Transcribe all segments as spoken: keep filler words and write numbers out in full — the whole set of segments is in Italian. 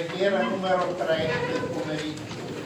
preghiera numero tre del pomeriggio.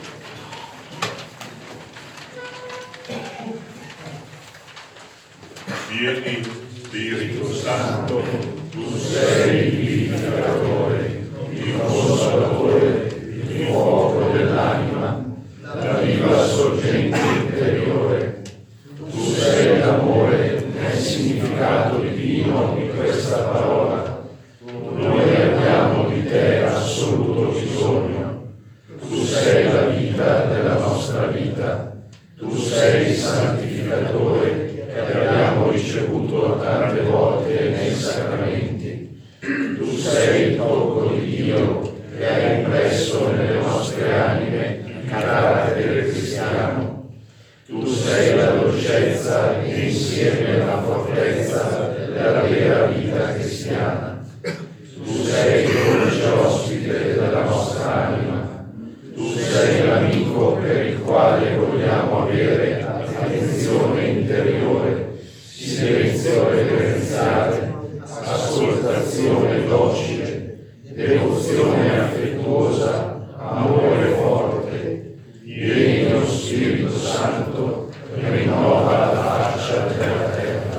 Vieni, Spirito Santo, tu sei il vivificatore, il consolatore, il fuoco dell'anima, la viva sorgente interiore. Tu sei l'amore nel significato divino di questa parola. Noi abbiamo di te assoluto bisogno. Tu sei la vita della nostra vita. Tu sei il santificatore che abbiamo ricevuto tante volte nei sacramenti. Tu sei il tocco di Dio che ha impresso nelle nostre anime il carattere cristiano. Tu sei la dolcezza e insieme la fortezza della vera vita cristiana. Tu sei il dolce ospite della nostra anima. Tu sei l'amico per il quale vogliamo avere attenzione interiore, silenzio reverenziale, ascoltazione docile, devozione affettuosa, amore forte. Vieni lo Spirito Santo, rinnova la faccia della terra.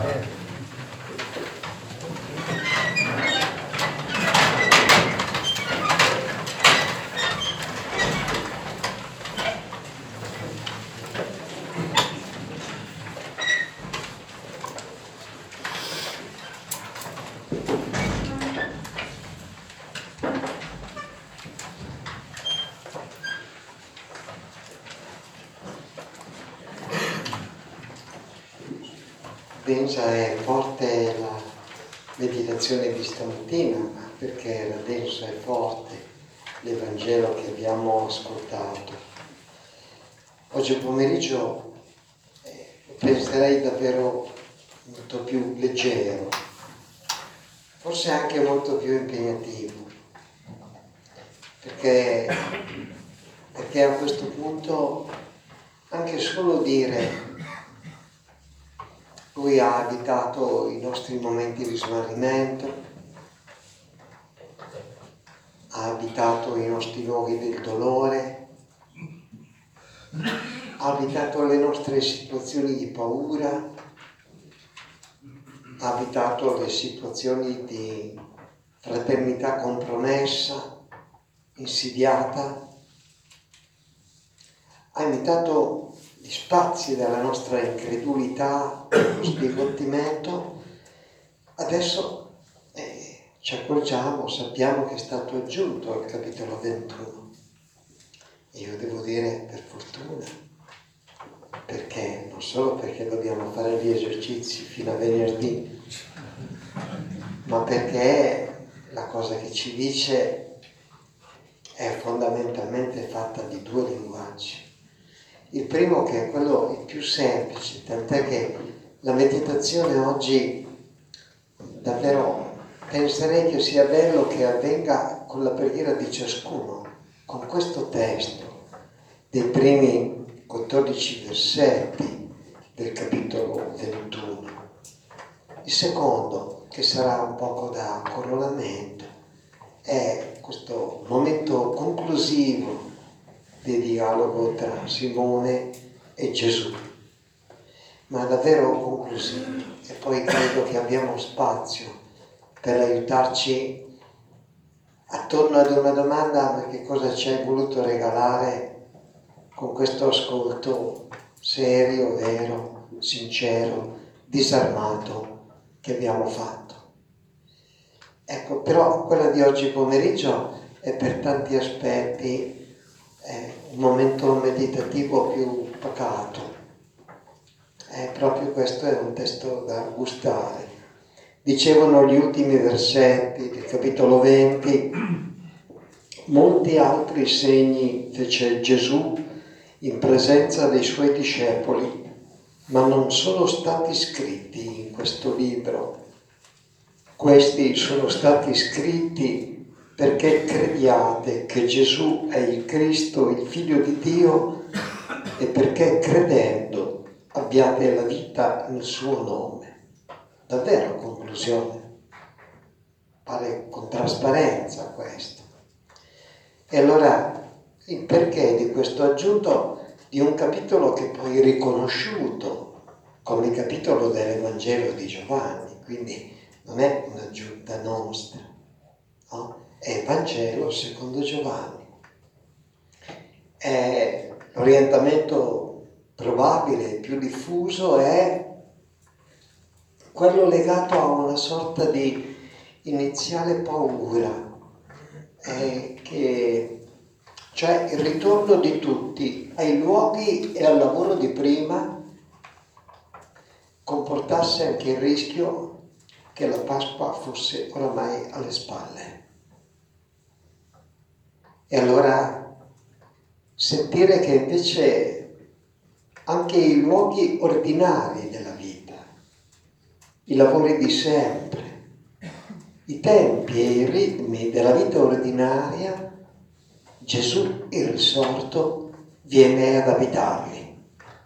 Densa è forte la meditazione di stamattina, ma perché era denso e forte l'Evangelo che abbiamo ascoltato. Oggi pomeriggio eh, penserei davvero molto più leggero, forse anche molto più impegnativo, perché, perché a questo punto anche solo dire Lui ha abitato i nostri momenti di smarrimento, ha abitato i nostri luoghi del dolore, ha abitato le nostre situazioni di paura, ha abitato le situazioni di fraternità compromessa, insidiata, ha abitato gli spazi della nostra incredulità, dello sbigottimento. Adesso eh, ci accorgiamo, sappiamo che è stato aggiunto al capitolo ventuno. E io devo dire per fortuna, perché non solo perché dobbiamo fare gli esercizi fino a venerdì, ma perché la cosa che ci dice è fondamentalmente fatta di due linguaggi. Il primo, che è quello il più semplice, tant'è che la meditazione oggi davvero penserei che sia bello che avvenga con la preghiera di ciascuno, con questo testo dei primi quattordici versetti del capitolo ventuno. Il secondo, che sarà un poco da corollamento, è questo momento conclusivo di dialogo tra Simone e Gesù, ma davvero conclusivo. E poi credo che abbiamo spazio per aiutarci attorno ad una domanda: ma che cosa ci hai voluto regalare con questo ascolto serio, vero, sincero, disarmato che abbiamo fatto? Ecco, però quella di oggi pomeriggio è per tanti aspetti è un momento meditativo più pacato. È proprio questo, è un testo da gustare. Dicevano gli ultimi versetti del capitolo venti: molti altri segni fece Gesù in presenza dei suoi discepoli, ma non sono stati scritti in questo libro. Questi sono stati scritti perché crediate che Gesù è il Cristo, il Figlio di Dio, e perché credendo abbiate la vita nel suo nome. Davvero conclusione. Pare con trasparenza questo. E allora il perché di questo aggiunto di un capitolo che poi è riconosciuto come capitolo dell'Evangelo di Giovanni, quindi non è un'aggiunta nostra, no? È Vangelo secondo Giovanni. È l'orientamento probabile, più diffuso, è quello legato a una sorta di iniziale paura, eh, che, cioè il ritorno di tutti ai luoghi e al lavoro di prima comportasse anche il rischio che la Pasqua fosse oramai alle spalle. E allora sentire che invece anche i luoghi ordinari della vita, i lavori di sempre, i tempi e i ritmi della vita ordinaria, Gesù il risorto viene ad abitarli.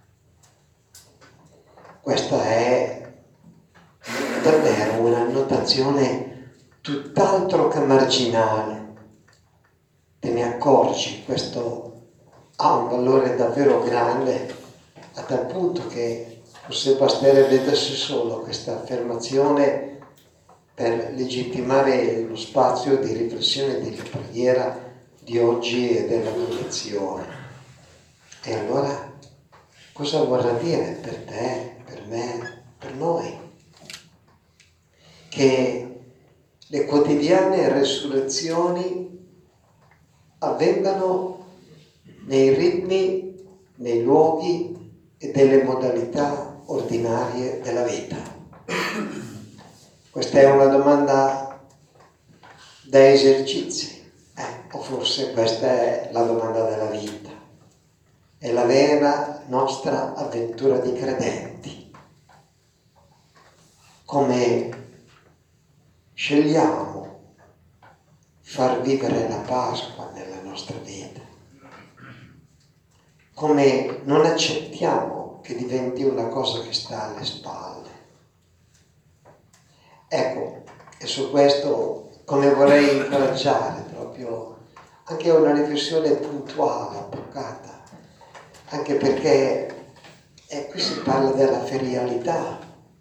Questa è davvero una notazione tutt'altro che marginale. Te ne accorgi, questo ha un valore davvero grande, a tal punto che forse basterebbe vedersi solo questa affermazione per legittimare lo spazio di riflessione e di preghiera di oggi e della condizione. E allora cosa vorrà dire per te, per me, per noi? Che le quotidiane resurrezioni avvengano nei ritmi, nei luoghi e delle modalità ordinarie della vita. Questa è una domanda da esercizi, eh, o forse questa è la domanda della vita. È la vera nostra avventura di credenti. Come scegliamo far vivere la Pasqua nella nostra vita? Come non accettiamo che diventi una cosa che sta alle spalle? Ecco, e su questo come vorrei incoraggiare proprio anche una riflessione puntuale, applicata, anche perché eh, qui si parla della ferialità,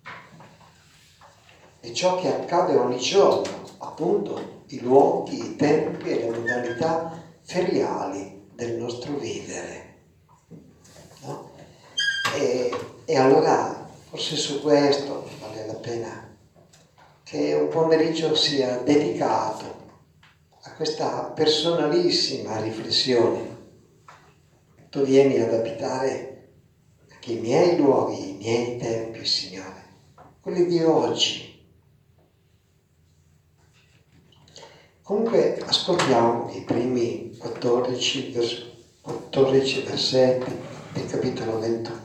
di ciò che accade ogni giorno, appunto i luoghi, i tempi e le modalità feriali del nostro vivere. No? E, e allora forse su questo vale la pena che un pomeriggio sia dedicato a questa personalissima riflessione. Tu vieni ad abitare anche i miei luoghi, i miei tempi, Signore, quelli di oggi. Comunque ascoltiamo i primi quattordici, vers- quattordici versetti del capitolo ventuno.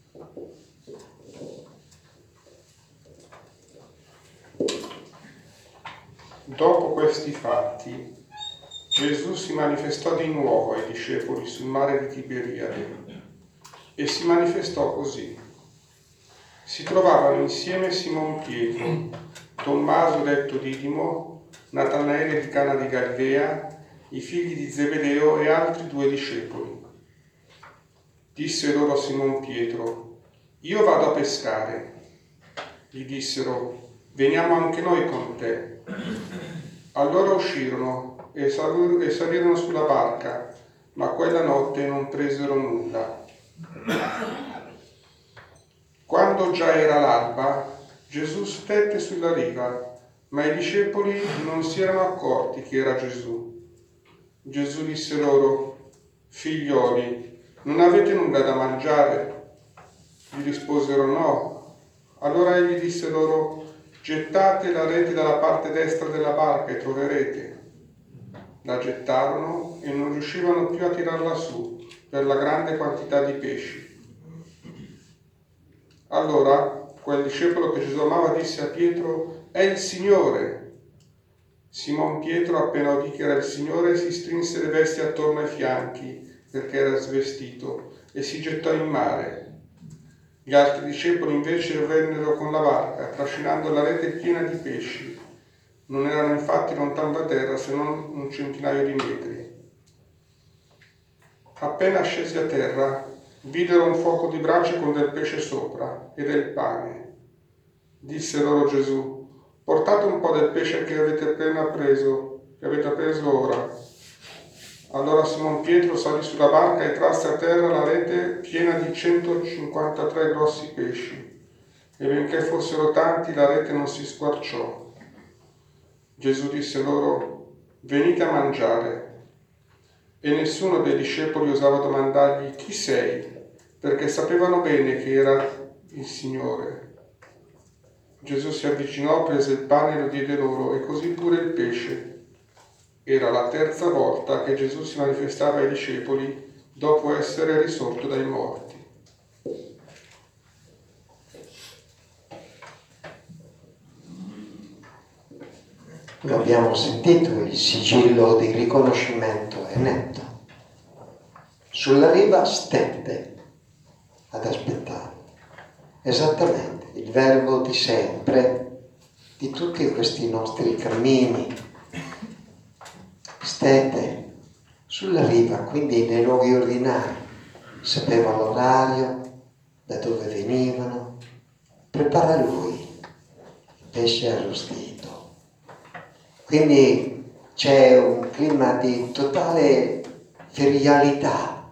Dopo questi fatti, Gesù si manifestò di nuovo ai discepoli sul mare di Tiberiade e si manifestò così. Si trovavano insieme Simon Pietro, Tommaso detto Didimo, Natanaele di Cana di Galilea, i figli di Zebedeo e altri due discepoli. Disse loro a Simon Pietro: io vado a pescare. Gli dissero: veniamo anche noi con te. Allora uscirono e salirono sulla barca, ma quella notte non presero nulla. Quando già era l'alba, Gesù stette sulla riva, ma i discepoli non si erano accorti che era Gesù. Gesù disse loro: figlioli, non avete nulla da mangiare? Gli risposero: no. Allora egli disse loro: gettate la rete dalla parte destra della barca e troverete. La gettarono e non riuscivano più a tirarla su per la grande quantità di pesci. Allora quel discepolo che Gesù amava disse a Pietro: è il Signore. Simon Pietro, appena udì che era il Signore, si strinse le vesti attorno ai fianchi perché era svestito e si gettò in mare. Gli altri discepoli invece vennero con la barca, trascinando la rete piena di pesci. Non erano infatti lontano da terra se non un centinaio di metri. Appena scesi a terra, videro un fuoco di brace con del pesce sopra e del pane. Disse loro Gesù: portate un po' del pesce che avete appena preso, che avete preso ora. Allora Simon Pietro salì sulla barca e trasse a terra la rete piena di centocinquantatré grossi pesci, e benché fossero tanti, la rete non si squarciò. Gesù disse loro: venite a mangiare. E nessuno dei discepoli osava domandargli: chi sei? Perché sapevano bene che era il Signore. Gesù si avvicinò, prese il pane e lo diede loro, e così pure il pesce. Era la terza volta che Gesù si manifestava ai discepoli dopo essere risorto dai morti. Lo abbiamo sentito, il sigillo di riconoscimento è netto. Sulla riva stette ad aspettare. Esattamente il verbo di sempre, di tutti questi nostri cammini. Stette sulla riva, quindi nei luoghi ordinari. Sapeva l'orario, da dove venivano. Prepara lui il pesce arrostito. Quindi c'è un clima di totale ferialità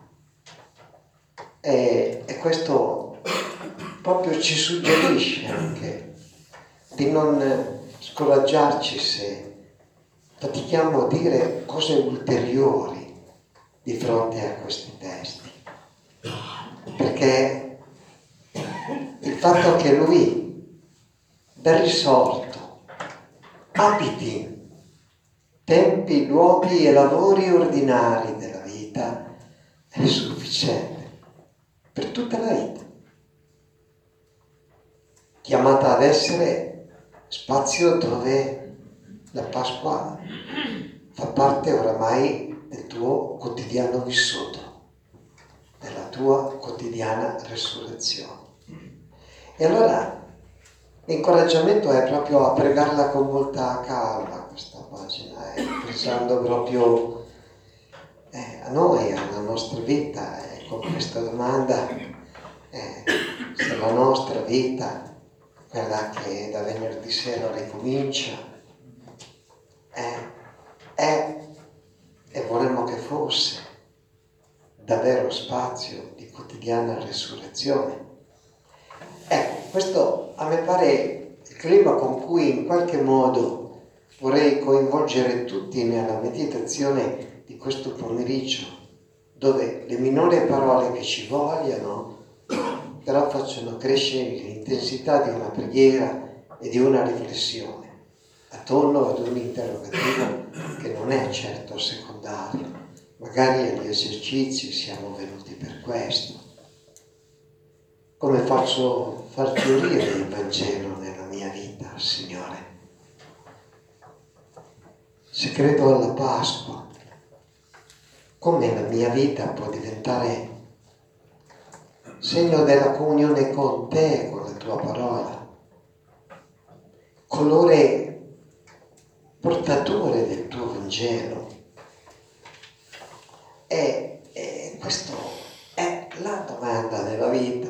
e, e questo proprio ci suggerisce anche di non scoraggiarci se fatichiamo a dire cose ulteriori di fronte a questi testi, perché il fatto che lui, ben risorto, abiti tempi, luoghi e lavori ordinari della vita è sufficiente per tutta la vita, chiamata ad essere spazio dove la Pasqua fa parte oramai del tuo quotidiano vissuto, della tua quotidiana resurrezione. E allora l'incoraggiamento è proprio a pregarla con molta calma questa pagina, eh, pensando proprio eh, a noi, alla nostra vita, e eh, con questa domanda eh, se la nostra vita, quella che da venerdì sera ricomincia, è, è e vorremmo che fosse davvero spazio di quotidiana resurrezione. Ecco, questo a me pare il clima con cui in qualche modo vorrei coinvolgere tutti nella meditazione di questo pomeriggio, dove le minori parole che ci vogliono però facciano crescere l'intensità di una preghiera e di una riflessione attorno ad un interrogativo che non è certo secondario. Magari agli esercizi siamo venuti per questo. Come faccio far fiorire il Vangelo nella mia vita, Signore? Se credo alla Pasqua, come la mia vita può diventare segno della comunione con te, con la tua parola, colore portatore del tuo Vangelo? E, e questa è la domanda della vita.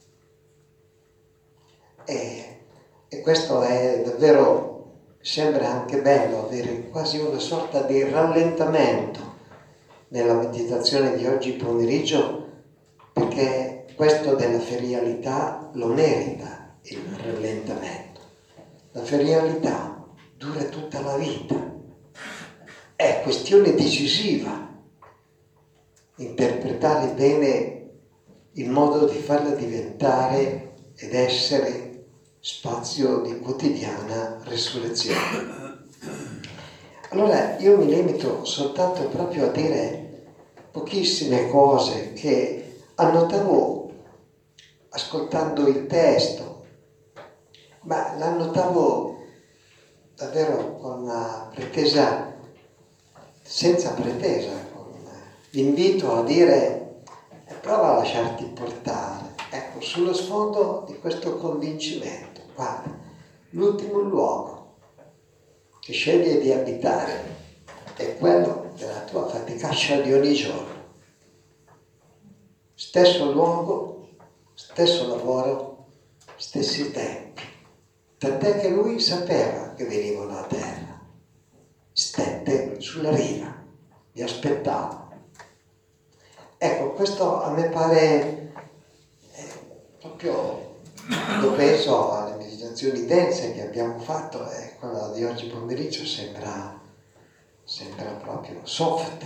E, e questo è davvero, sembra anche bello avere quasi una sorta di rallentamento nella meditazione di oggi pomeriggio, perché questo della ferialità lo merita il rallentamento. La ferialità dura tutta la vita, è questione decisiva interpretare bene il modo di farla diventare ed essere spazio di quotidiana resurrezione. Allora io mi limito soltanto proprio a dire pochissime cose che annotavo ascoltando il testo, ma l'annotavo davvero con una pretesa, senza pretesa, con l'invito a dire prova a lasciarti portare, ecco, sullo sfondo di questo convincimento. Guarda, l'ultimo luogo che scegli di abitare è quello della tua faticaccia di ogni giorno. stesso luogo, stesso lavoro, stessi tempi. Tant'è che lui sapeva che venivano a terra, stette sulla riva, li aspettava. Ecco, questo a me pare eh, proprio, lo penso alle meditazioni dense che abbiamo fatto, e eh, quella di oggi pomeriggio sembra, sembra proprio soft.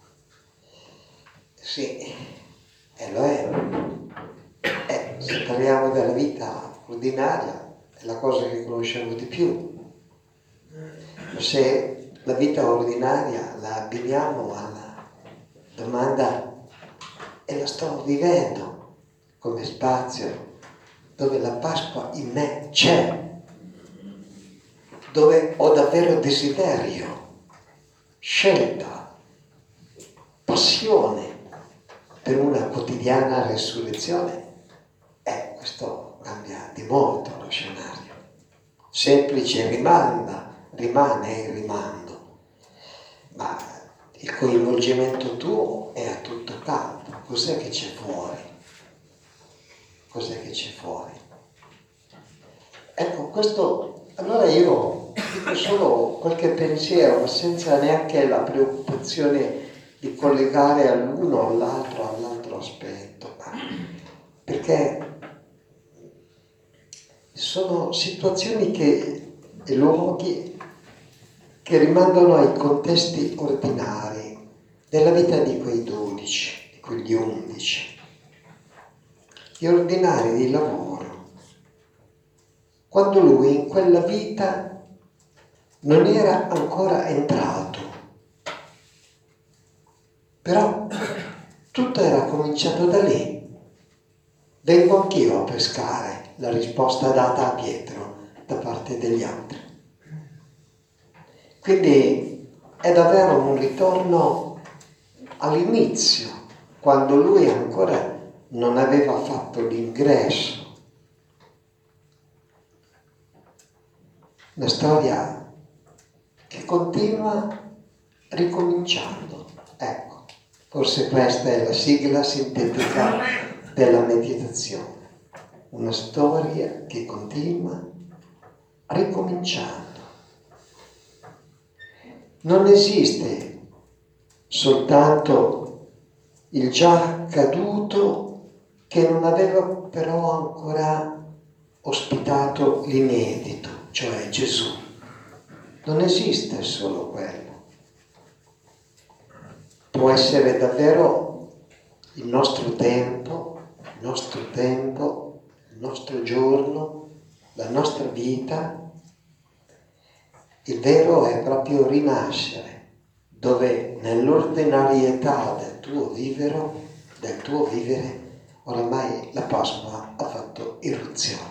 Sì, e lo è. Eh, se parliamo della vita ordinaria, è la cosa che conosciamo di più. Se la vita ordinaria la abbiniamo alla domanda: e la sto vivendo come spazio dove la Pasqua in me c'è, dove ho davvero desiderio, scelta, passione per una quotidiana resurrezione? Eh, questo cambia di molto lo scenario. Semplice rimanda, rimane il rimando, ma il coinvolgimento tuo è a tutto campo. Cos'è che c'è fuori? Cos'è che c'è fuori? Ecco, questo, allora io dico solo qualche pensiero, ma senza neanche la preoccupazione di collegare all'uno, all'altro, all'altro aspetto, perché sono situazioni che, e luoghi che rimandano ai contesti ordinari della vita di quei dodici, di quegli undici, gli ordinari di lavoro, quando lui in quella vita non era ancora entrato, però tutto era cominciato da lì. Vengo anch'io a pescare, la risposta data a Pietro da parte degli altri. Quindi è davvero un ritorno all'inizio, quando lui ancora non aveva fatto l'ingresso. Una storia che continua ricominciando. Ecco, forse questa è la sigla sintetica della meditazione. Una storia che continua ricominciando. Non esiste soltanto il già accaduto che non aveva però ancora ospitato l'inedito, cioè Gesù. Non esiste solo quello. Può essere davvero il nostro tempo, il nostro tempo, il nostro giorno, la nostra vita. Il vero è proprio rinascere, dove nell'ordinarietà del tuo vivere, del tuo vivere, oramai la Pasqua ha fatto irruzione.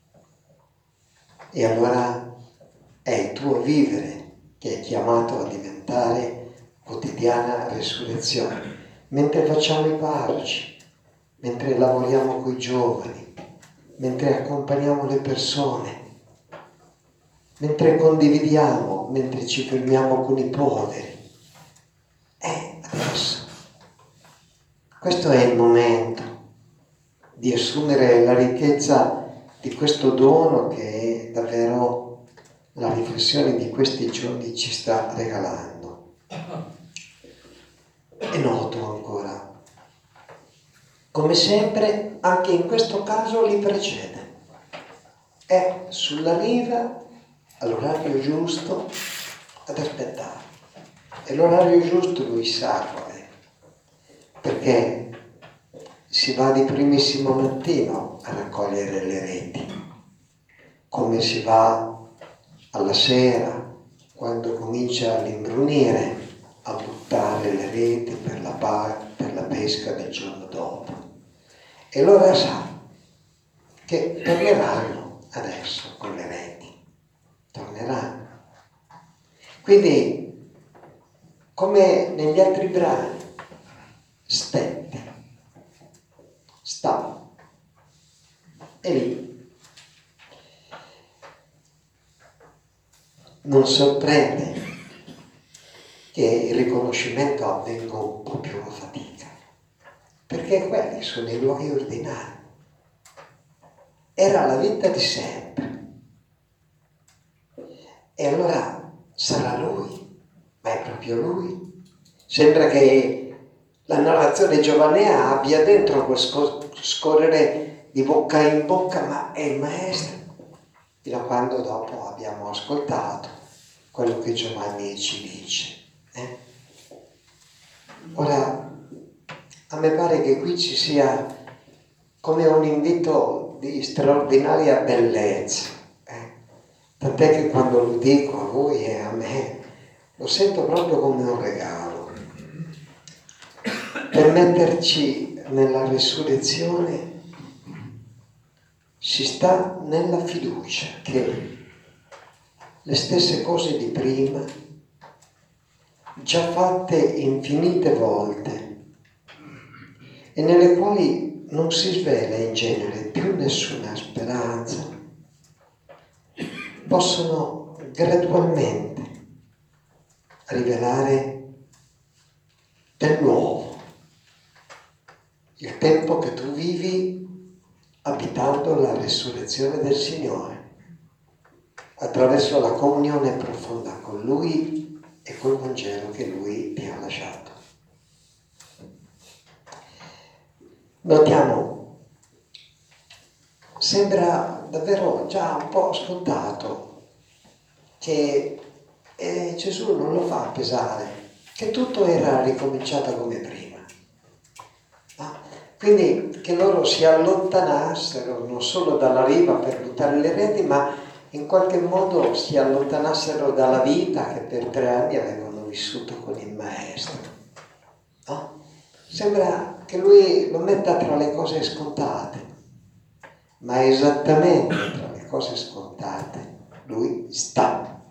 E allora è il tuo vivere che è chiamato a diventare quotidiana resurrezione. Mentre facciamo i parroci, mentre lavoriamo con i giovani, mentre accompagniamo le persone, mentre condividiamo, mentre ci fermiamo con i poveri. E adesso, questo è il momento di assumere la ricchezza di questo dono che è davvero la riflessione di questi giorni ci sta regalando. E noto ancora, come sempre, anche in questo caso li precede. È sulla riva, all'orario giusto, ad aspettare. E l'orario giusto lui sa qual è, perché si va di primissimo mattino a raccogliere le reti, come si va alla sera, quando comincia l'imbrunire, a buttare le reti per la, pa- per la pesca del giorno dopo. E allora sa che torneranno adesso con le reti, torneranno. Quindi, come negli altri brani, stette, sta, e lì non sorprende che il riconoscimento avvenga un po' più a fatica, perché quelli sono i luoghi ordinari. Era la vita di sempre. E allora sarà lui, ma è proprio lui. Sembra che la narrazione giovanea abbia dentro quel scorrere di bocca in bocca, ma è il maestro, fino a quando dopo abbiamo ascoltato quello che Giovanni ci dice. Eh? Ora, a me pare che qui ci sia come un invito di straordinaria bellezza, eh? Tant'è che quando lo dico a voi e a me, lo sento proprio come un regalo, per metterci nella risurrezione. Si sta nella fiducia che le stesse cose di prima, già fatte infinite volte e nelle quali non si svela in genere più nessuna speranza, possono gradualmente rivelare del nuovo, il tempo che tu vivi abitando la risurrezione del Signore, attraverso la comunione profonda con Lui e col Vangelo che Lui ti ha lasciato. Notiamo, sembra davvero già un po' scontato che eh, Gesù non lo fa pesare, che tutto era ricominciato come prima. No? Quindi che loro si allontanassero non solo dalla riva per buttare le reti, ma in qualche modo si allontanassero dalla vita che per tre anni avevano vissuto con il Maestro. No? Sembra che lui lo metta tra le cose scontate, ma esattamente tra le cose scontate lui sta.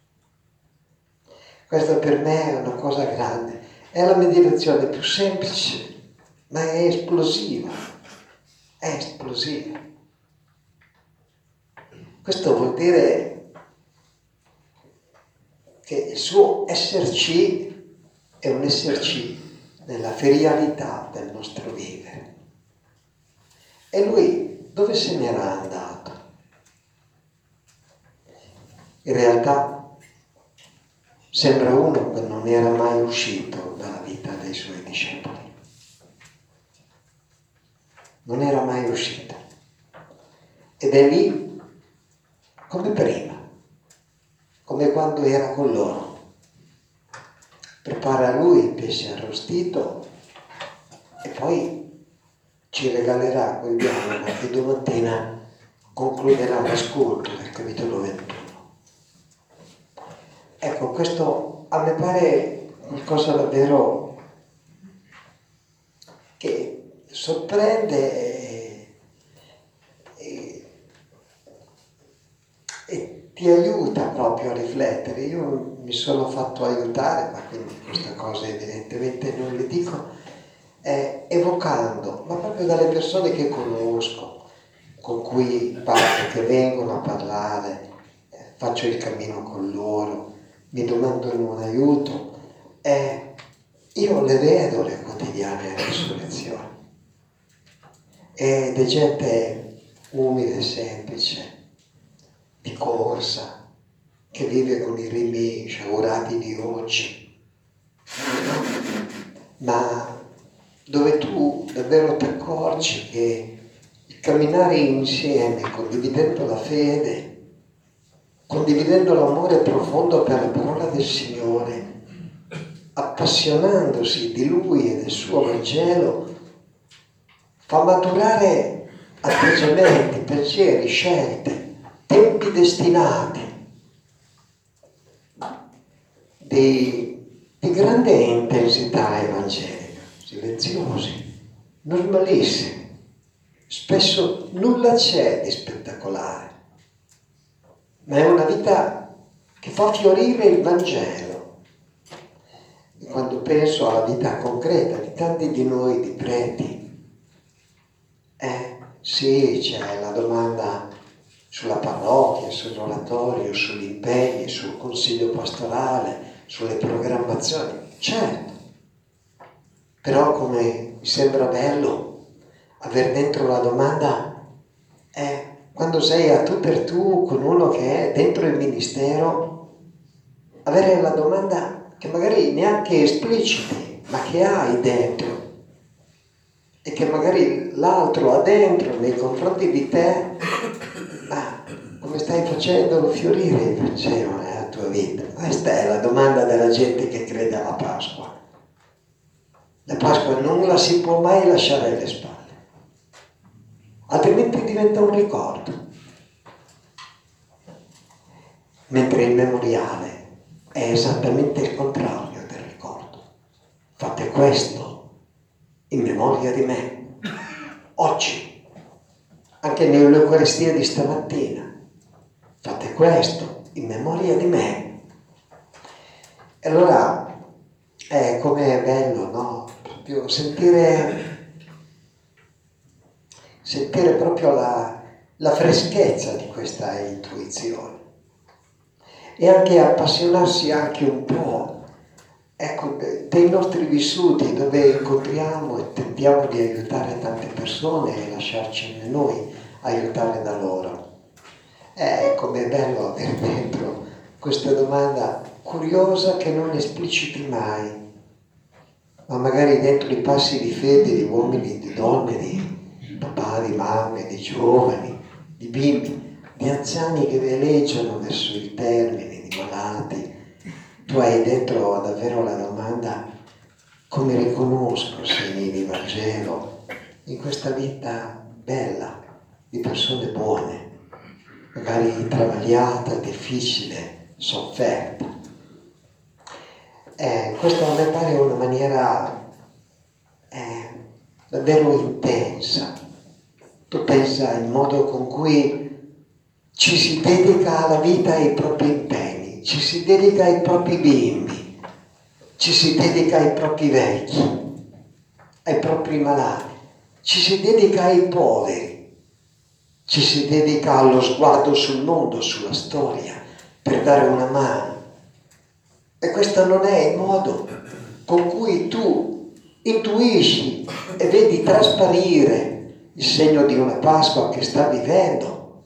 Questo per me è una cosa grande, è la meditazione più semplice, ma è esplosiva, è esplosiva. Questo vuol dire che il suo esserci è un esserci nella ferialità del nostro vivere. E lui dove se n'era andato? In realtà sembra uno che non era mai uscito dalla vita dei suoi discepoli. Non era mai uscito. Ed è lì come prima, come quando era con loro. Prepara lui il pesce arrostito e poi ci regalerà quel dialogo che domattina concluderà l'ascolto del capitolo ventuno. Ecco, questo a me pare qualcosa davvero che sorprende e, e, e ti aiuta proprio a riflettere. Io mi sono fatto aiutare, ma quindi queste cose evidentemente non le dico, eh, evocando, ma proprio dalle persone che conosco, con cui parlo, che vengono a parlare, eh, faccio il cammino con loro, mi domandano un aiuto, eh, io le vedo le quotidiane risurrezioni. Ed è gente umile, semplice, di corsa, che vive con i ritmi sciagurati di oggi, ma dove tu davvero ti accorgi che il camminare insieme, condividendo la fede, condividendo l'amore profondo per la parola del Signore, appassionandosi di Lui e del suo Vangelo, fa maturare atteggiamenti, pensieri, scelte, tempi destinati di, di grande intensità evangelica, silenziosi, normalissimi. Spesso nulla c'è di spettacolare, ma è una vita che fa fiorire il Vangelo. E quando penso alla vita concreta di tanti di noi, di preti, eh sì, c'è la domanda sulla parrocchia, sull'oratorio, sugli impegni, sul consiglio pastorale, sulle programmazioni, certo. Però come mi sembra bello aver dentro la domanda, è quando sei a tu per tu con uno che è dentro il ministero, avere la domanda che magari neanche espliciti, ma che hai dentro e che magari l'altro ha dentro nei confronti di te, ma come stai facendolo fiorire il Vangelo nella tua vita? Questa è la domanda della gente che crede alla Pasqua. La Pasqua non la si può mai lasciare alle spalle, altrimenti diventa un ricordo. Mentre il memoriale è esattamente il contrario del ricordo. Fate questo in memoria di me. Oggi, anche nell'Eucaristia di stamattina, fate questo in memoria di me. E allora è come è bello, no? Proprio sentire, sentire proprio la, la freschezza di questa intuizione e anche appassionarsi anche un po', ecco, dei nostri vissuti, dove incontriamo e tentiamo di aiutare tante persone e lasciarci noi aiutare da loro. È come bello avere dentro questa domanda curiosa che non espliciti mai, ma magari dentro i passi di fede di uomini, di donne, di papà, di mamme, di giovani, di bimbi, di anziani che veleggiano verso i termini, di malati. Tu hai dentro davvero la domanda: come riconosco segni di Vangelo in questa vita bella di persone buone, magari travagliata, difficile, sofferta. Eh, questa a me pare una maniera eh, davvero intensa. Tu pensa il modo con cui ci si dedica alla vita e ai propri impegni, ci si dedica ai propri bimbi, ci si dedica ai propri vecchi, ai propri malati, ci si dedica ai poveri, ci si dedica allo sguardo sul mondo, sulla storia, per dare una mano. E questo non è il modo con cui tu intuisci e vedi trasparire il segno di una Pasqua che sta vivendo.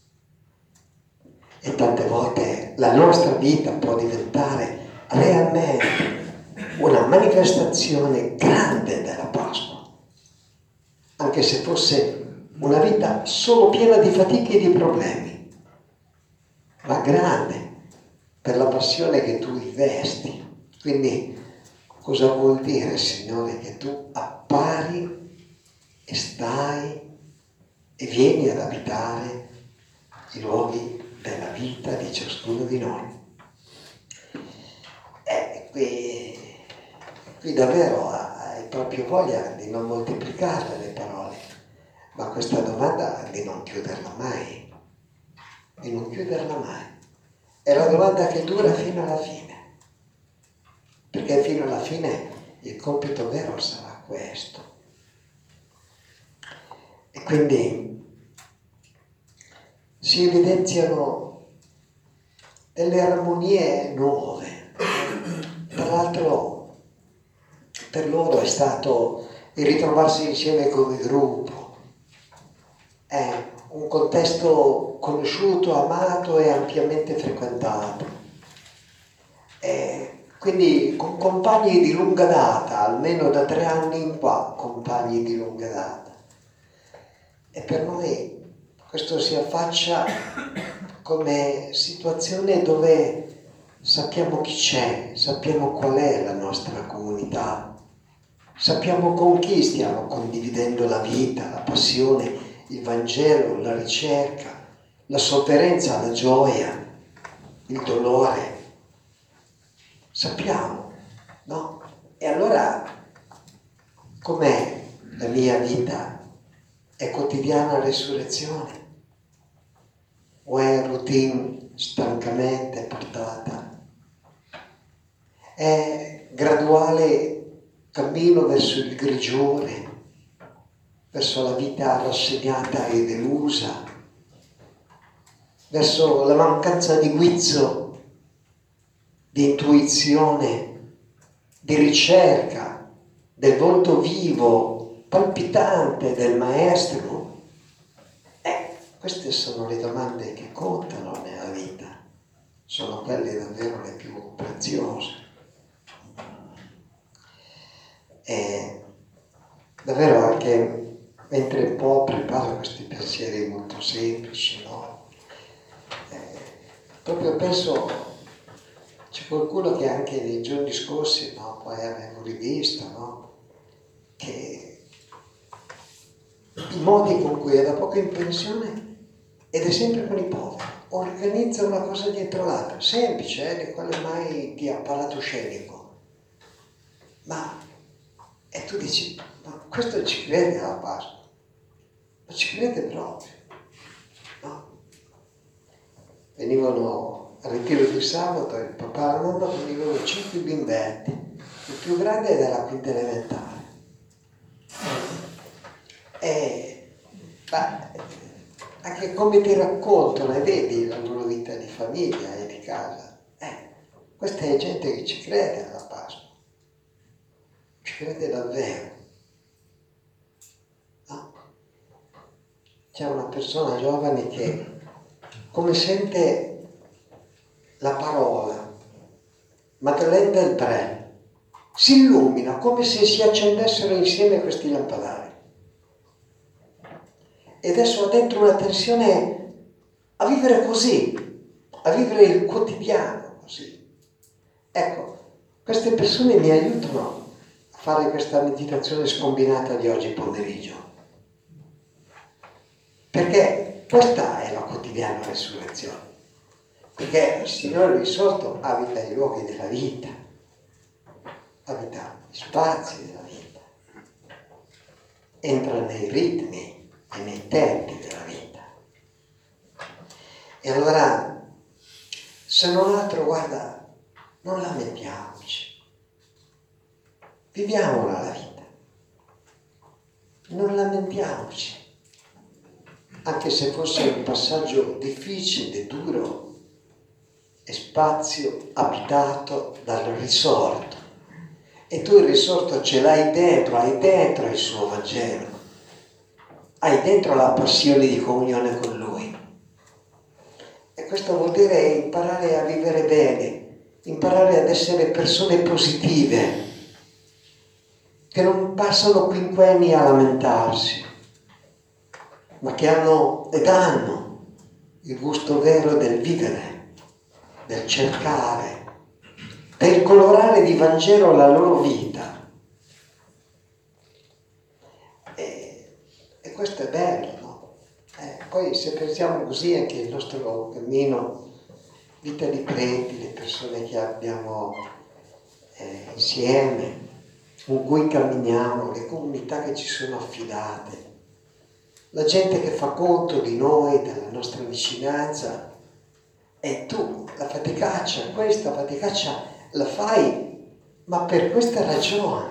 E tante volte la nostra vita può diventare realmente una manifestazione grande della Pasqua, anche se fosse una vita solo piena di fatiche e di problemi, ma grande per la passione che tu investi. Quindi cosa vuol dire, Signore? Che tu appari e stai e vieni ad abitare i luoghi della vita di ciascuno di noi. E qui, qui davvero hai proprio voglia di non moltiplicarle le parole, ma questa domanda di non chiuderla mai, di non chiuderla mai. È la domanda che dura fino alla fine, perché fino alla fine il compito vero sarà questo. E quindi si evidenziano delle armonie nuove. Tra l'altro per loro è stato il ritrovarsi insieme come gruppo, è un contesto conosciuto, amato e ampiamente frequentato. E quindi con compagni di lunga data, almeno da tre anni in qua, compagni di lunga data. E per noi questo si affaccia come situazione dove sappiamo chi c'è, sappiamo qual è la nostra comunità, sappiamo con chi stiamo condividendo la vita, la passione, il Vangelo, la ricerca, la sofferenza, la gioia, il dolore. Sappiamo, no? E allora com'è la mia vita? È quotidiana resurrezione? O è routine stancamente portata? È graduale cammino verso il grigiore, verso la vita rassegnata e delusa, verso la mancanza di guizzo, di intuizione, di ricerca, del volto vivo, palpitante del maestro? Eh, queste sono le domande che contano nella vita, sono quelle davvero le più preziose. E davvero anche mentre un po' preparo questi pensieri molto semplici, no? Eh, proprio penso, c'è qualcuno che anche nei giorni scorsi, no, poi avevo rivisto, no, che i modi con cui è da poco in pensione ed è sempre con i poveri, organizza una cosa dietro l'altra, semplice, eh, di quale mai di apparato scenico, ma e tu dici, ma questo ci crede alla Pasqua? Ma ci crede proprio, no? Venivano al ritiro di sabato, il papà e la mamma venivano cinque bimbetti, il più grande è della quinta elementare. E ma, anche come ti raccontano e vedi la loro vita di famiglia e di casa, eh, questa è gente che ci crede alla Pasqua. Ci crede davvero, no? C'è una persona giovane che, come sente la parola Madeleine Delbrel, si illumina come se si accendessero insieme questi lampadari. E adesso ha dentro una tensione a vivere così, a vivere il quotidiano così. Ecco, queste persone mi aiutano fare questa meditazione scombinata di oggi pomeriggio, perché questa è la quotidiana resurrezione, perché il Signore risorto abita i luoghi della vita, abita gli spazi della vita, entra nei ritmi e nei tempi della vita. E allora, se non altro, guarda, non lamentiamoci. Viviamola la vita, non lamentiamoci, anche se fosse un passaggio difficile, duro, e spazio abitato dal risorto. E tu il risorto ce l'hai dentro, hai dentro il suo Vangelo, hai dentro la passione di comunione con Lui. E questo vuol dire imparare a vivere bene, imparare ad essere persone positive, che non passano quinquenni a lamentarsi, ma che hanno ed hanno il gusto vero del vivere, del cercare, del colorare di Vangelo la loro vita. E, e questo è bello, no? Eh, poi se pensiamo così anche il nostro cammino, vita di preti, le persone che abbiamo eh, insieme, con cui camminiamo, le comunità che ci sono affidate, la gente che fa conto di noi, della nostra vicinanza, e tu la faticaccia, questa faticaccia la fai, ma per questa ragione,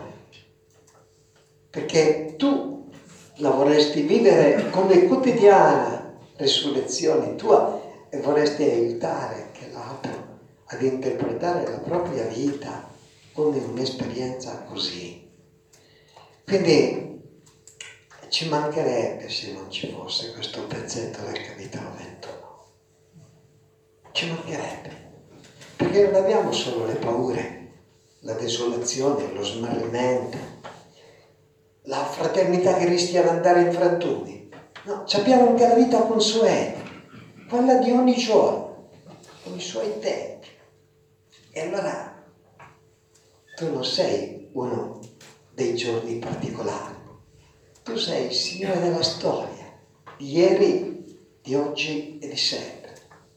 perché tu la vorresti vivere come quotidiana resurrezione tua e vorresti aiutare anche l'altro ad interpretare la propria vita come un'esperienza così. Quindi ci mancherebbe se non ci fosse questo pezzetto del capitolo ventuno. Ci mancherebbe. Perché non abbiamo solo le paure, la desolazione, lo smarrimento, la fraternità che rischia di andare in frantumi. No, abbiamo anche la vita consueta, quella di ogni giorno, con i suoi tempi. E allora tu non sei uno dei giorni particolari, tu sei il Signore della storia, di ieri, di oggi e di sempre.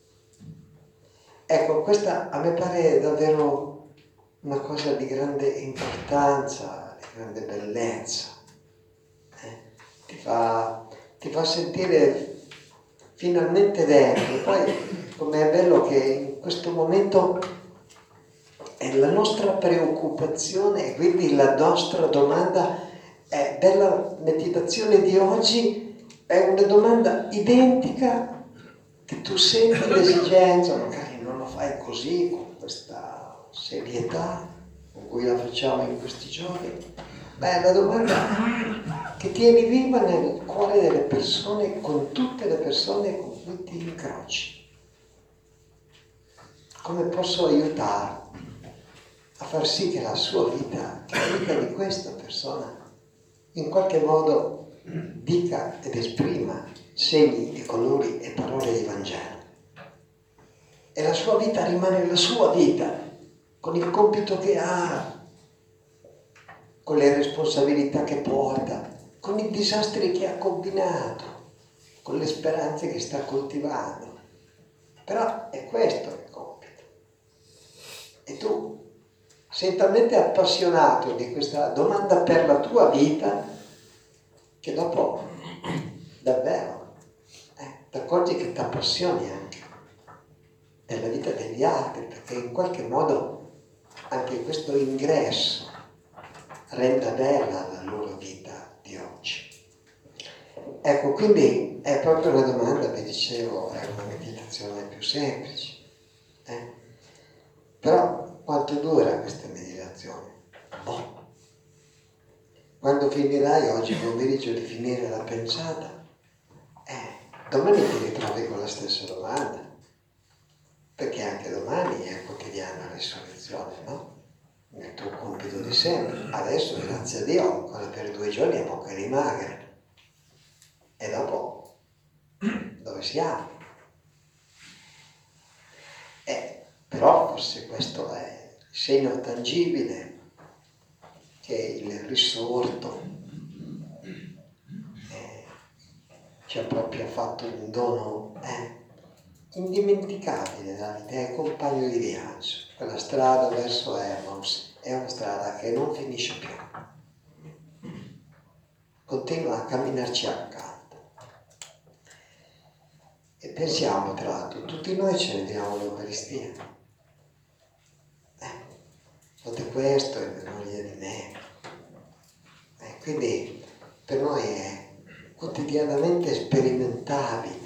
Ecco, questa a me pare davvero una cosa di grande importanza, di grande bellezza. Eh? Ti fa, ti fa sentire finalmente dentro. Poi com'è bello che in questo momento è la nostra preoccupazione e quindi la nostra domanda è della meditazione di oggi, è una domanda identica che tu senti l'esigenza, magari non lo fai così, con questa serietà con cui la facciamo in questi giorni, Beh, la domanda che tieni viva nel cuore delle persone, con tutte le persone con cui ti incroci. Come posso aiutare a far sì che la sua vita, che la vita di questa persona, in qualche modo dica ed esprima segni e colori e parole di Vangelo. E la sua vita rimane la sua vita, con il compito che ha, con le responsabilità che porta, con i disastri che ha combinato, con le speranze che sta coltivando. Però è questo il compito. E tu sei talmente appassionato di questa domanda per la tua vita che dopo davvero eh, ti accorgi che ti appassioni anche della vita degli altri, perché in qualche modo anche questo ingresso renda bella la loro vita di oggi. Ecco, quindi è proprio una domanda, vi dicevo, è una meditazione più semplice. Eh? Però quanto dura questa meditazione? Boh. Quando finirai oggi pomeriggio di finire la pensata, eh, domani ti ritrovi con la stessa domanda. Perché anche domani è quotidiana la risurrezione, no? Nel tuo compito di sempre. Adesso, grazie a Dio, ancora per due giorni a bocca di magra. E dopo, dove siamo? Eh, però forse questo è il segno tangibile che il risorto eh, ci ha proprio fatto un dono eh, indimenticabile nella vita, è compagno di viaggio. Quella strada verso Emmaus è una strada che non finisce più, continua a camminarci accanto. E pensiamo, tra l'altro, tutti noi celebriamo l'Eucaristia. Eh, fate questo in memoria di me. Eh, quindi per noi è quotidianamente sperimentabile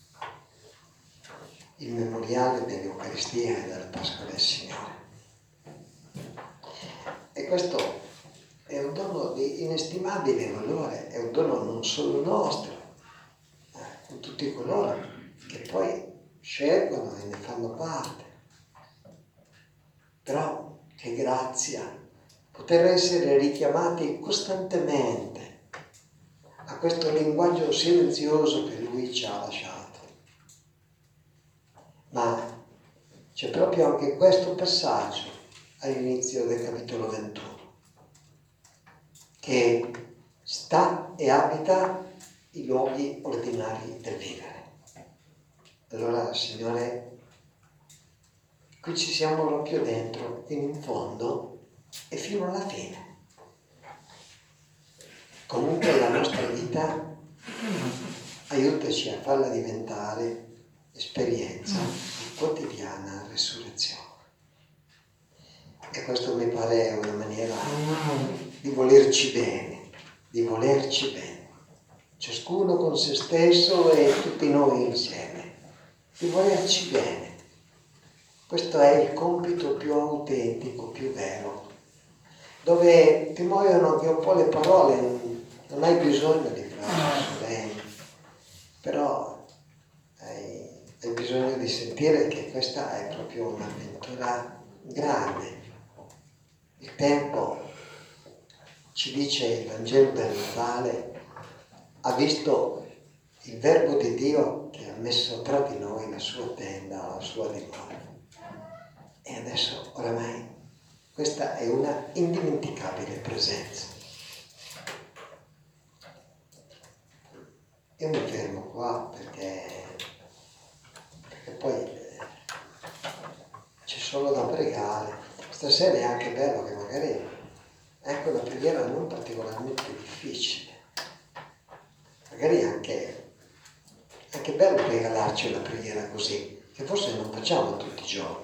il memoriale dell'Eucaristia e della Pasqua del Signore. E questo è un dono di inestimabile valore, è un dono non solo nostro, eh, con tutti coloro che poi scelgono e ne fanno parte. Però che grazia poter essere richiamati costantemente a questo linguaggio silenzioso che Lui ci ha lasciato. Ma c'è proprio anche questo passaggio all'inizio del capitolo ventuno, che sta e abita i luoghi ordinari del vivere. Allora, Signore, qui ci siamo proprio dentro, fino in fondo e fino alla fine. Comunque la nostra vita, aiutaci a farla diventare esperienza di quotidiana resurrezione. E questo mi pare una maniera di volerci bene, di volerci bene, ciascuno con se stesso e tutti noi insieme, di volerci bene. Questo è il compito più autentico, più vero, dove ti muoiono anche un po' le parole, non hai bisogno di frasi solenni, però hai hai bisogno di sentire che questa è proprio un'avventura grande. Il tempo, ci dice il Vangelo del Natale, ha visto il Verbo di Dio che ha messo tra di noi la sua tenda, la sua dimora. E adesso, oramai, questa è una indimenticabile presenza. Io mi fermo qua perché e poi eh, c'è solo da pregare. Stasera è anche bello che magari ecco una preghiera non particolarmente difficile. Magari anche, anche bello regalarci una preghiera così, che forse non facciamo tutti i giorni.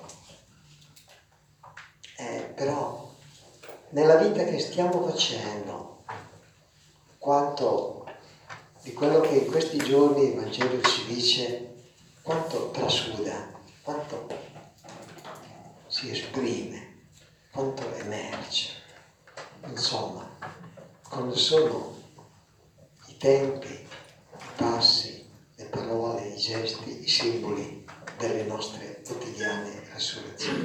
Eh, però nella vita che stiamo facendo, quanto di quello che in questi giorni il Vangelo ci dice, quanto trasuda, quanto si esprime, quanto emerge. Insomma, non sono i tempi, i passi, le parole, i gesti, i simboli delle nostre quotidiane resurrezioni.